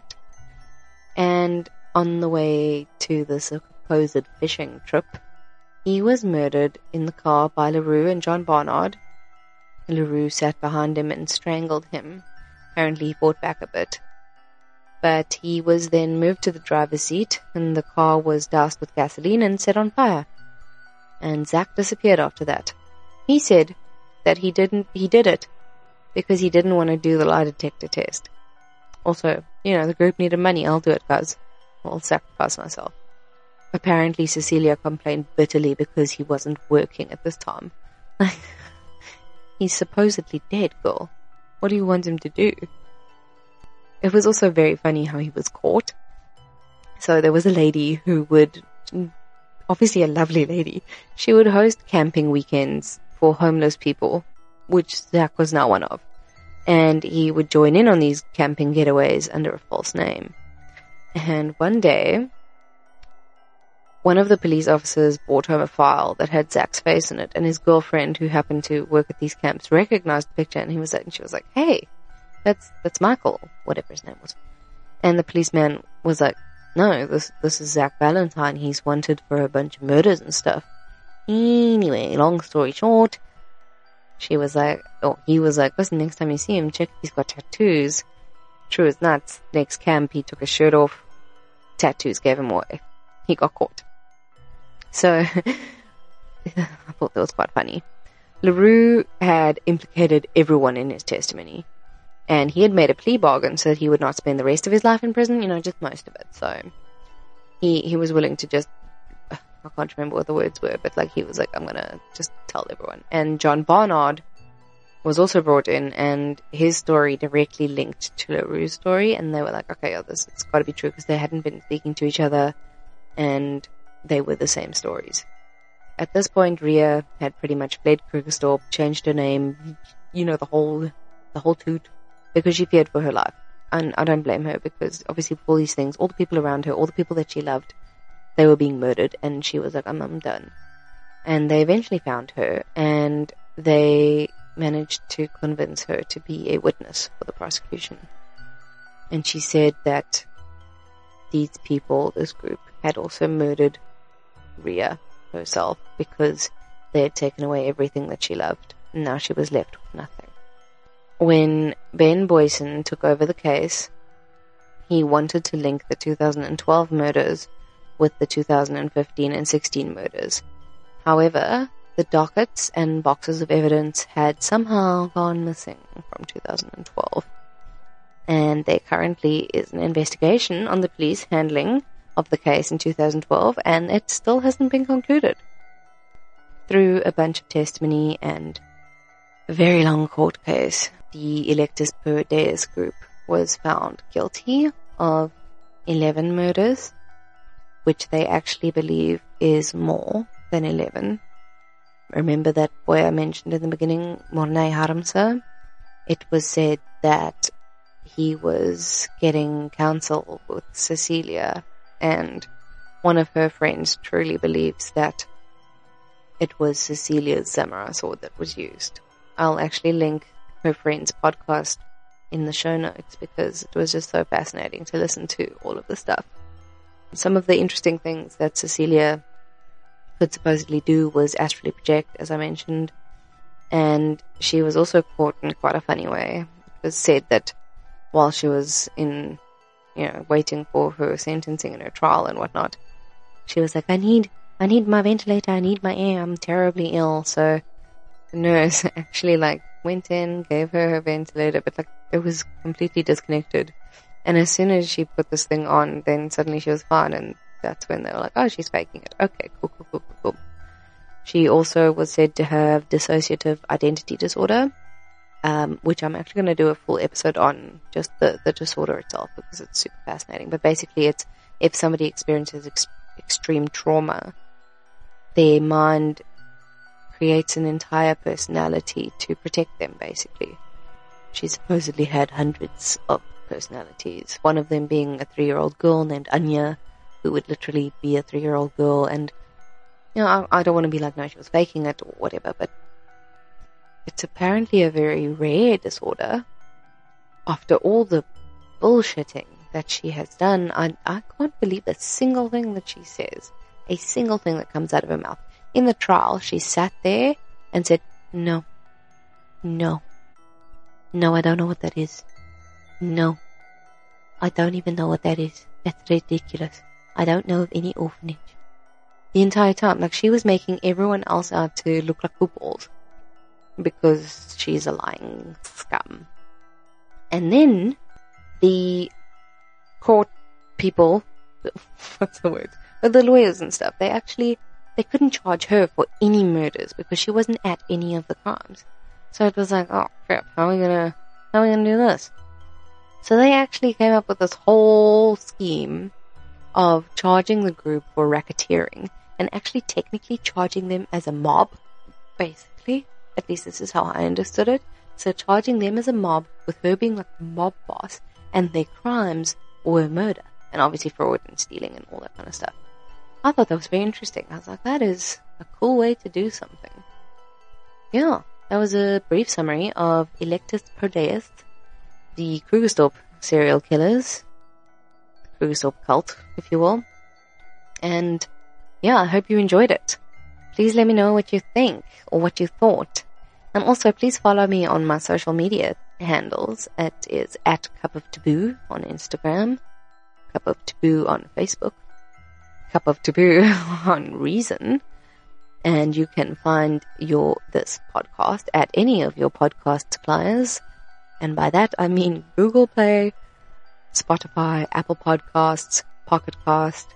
And on the way to the supposed fishing trip, he was murdered in the car by LaRue and John Barnard. LaRue sat behind him and strangled him. Apparently he fought back a bit. But he was then moved to the driver's seat, and the car was doused with gasoline and set on fire. And Zach disappeared after that. He said that he didn't, he did it because he didn't want to do the lie detector test. Also, you know, the group needed money. I'll do it, guys. I'll sacrifice myself. Apparently, Cecilia complained bitterly because he wasn't working at this time. He's supposedly dead, girl. What do you want him to do? It was also very funny how he was caught. So there was a lady who would, obviously a lovely lady, she would host camping weekends for homeless people, which Zach was now one of. And he would join in on these camping getaways under a false name. And one day, one of the police officers brought home a file that had Zach's face in it, and his girlfriend, who happened to work at these camps, recognized the picture, and he was like, and she was like, hey, that's, that's Michael, whatever his name was. And the policeman was like, no, this, this is Zach Valentine. He's wanted for a bunch of murders and stuff. Anyway, long story short, she was like, oh, he was like, listen, next time you see him, check if he's got tattoos. True as nuts. Next camp, he took his shirt off. Tattoos gave him away. He got caught. So, I thought that was quite funny. LaRue had implicated everyone in his testimony. And he had made a plea bargain so that he would not spend the rest of his life in prison, you know, just most of it. So, he, he was willing to just, I can't remember what the words were, but like he was like, I'm gonna just tell everyone. And John Barnard was also brought in, and his story directly linked to LaRue's story, and they were like, okay, oh, this has got to be true, because they hadn't been speaking to each other, and they were the same stories. At this point, Rhea had pretty much fled Krugersdorp, changed her name, you know, the whole, the whole toot, because she feared for her life. And I don't blame her, because obviously all these things, all the people around her, all the people that she loved, they were being murdered, and she was like, I'm, I'm done. And they eventually found her, and they managed to convince her to be a witness for the prosecution. And she said that these people, this group, had also murdered Rhea herself because they had taken away everything that she loved, and now she was left with nothing. When Ben Boyson took over the case, he wanted to link the two thousand twelve murders with the two thousand fifteen and sixteen murders. However, the dockets and boxes of evidence had somehow gone missing from two thousand twelve. And there currently is an investigation on the police handling of the case in two thousand twelve, and it still hasn't been concluded. Through a bunch of testimony and a very long court case, the Electus Per Deus group was found guilty of eleven murders, which they actually believe is more than eleven. Remember that boy I mentioned in the beginning, Mornay Harmsa? It was said that he was getting counsel with Cecilia, and one of her friends truly believes that it was Cecilia's samurai sword that was used. I'll actually link her friend's podcast in the show notes because it was just so fascinating to listen to all of the stuff. Some of the interesting things that Cecilia could supposedly do was astrally project, as I mentioned, and she was also caught in quite a funny way. It was said that while she was in, you know, waiting for her sentencing and her trial and whatnot, she was like, I need, I need my ventilator, I need my air, I'm terribly ill. So the nurse actually like went in, gave her her ventilator, but like it was completely disconnected. And as soon as she put this thing on, then suddenly she was fine, and that's when they were like, oh, she's faking it. Okay, cool, cool, cool, cool, cool. She also was said to have dissociative identity disorder, um, which I'm actually going to do a full episode on, just the, the disorder itself, because it's super fascinating. But basically it's, if somebody experiences ex- extreme trauma, their mind creates an entire personality to protect them, basically. She supposedly had hundreds of personalities, one of them being a three-year-old girl named Anya, who would literally be a three-year-old girl, and, you know, I, I don't want to be like, no, she was faking it or whatever, but it's apparently a very rare disorder. After all the bullshitting that she has done, I, I can't believe a single thing that she says, a single thing that comes out of her mouth. In the trial, she sat there and said, no, no, no, I don't know what that is. No, I don't even know what that is. That's ridiculous. I don't know of any orphanage. The entire time, like, she was making everyone else out to look like poopballs because she's a lying scum. And then the court people, what's the word? The lawyers and stuff, they actually, they couldn't charge her for any murders because she wasn't at any of the crimes. So it was like, oh crap, how are we gonna, how are we gonna do this? So they actually came up with this whole scheme of charging the group for racketeering and actually technically charging them as a mob, basically. At least this is how I understood it. So charging them as a mob with her being like the mob boss, and their crimes were murder and obviously fraud and stealing and all that kind of stuff. I thought that was very interesting. I was like, that is a cool way to do something. Yeah, that was a brief summary of Electus Proteus, the Krugersdorp serial killers, Krugersdorp cult, if you will. And yeah, I hope you enjoyed it. Please let me know what you think or what you thought. And also, please follow me on my social media handles. It is at Cup of Taboo on Instagram, Cup of Taboo on Facebook, Cup of Taboo on Reason. And you can find your this podcast at any of your podcast suppliers. And by that, I mean Google Play, Spotify, Apple Podcasts, Pocket Cast,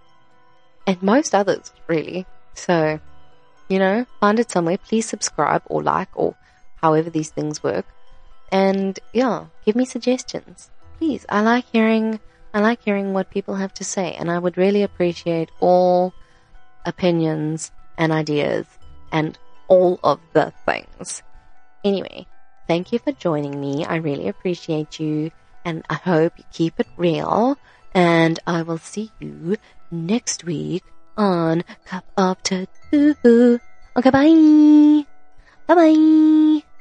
and most others, really. So, you know, find it somewhere. Please subscribe or like or however these things work. And yeah, give me suggestions. Please. I like hearing, I like hearing what people have to say, and I would really appreciate all opinions and ideas and all of the things. Anyway, thank you for joining me. I really appreciate you, and I hope you keep it real, and I will see you next week on Cup of Taboo. Okay, bye. Bye-bye.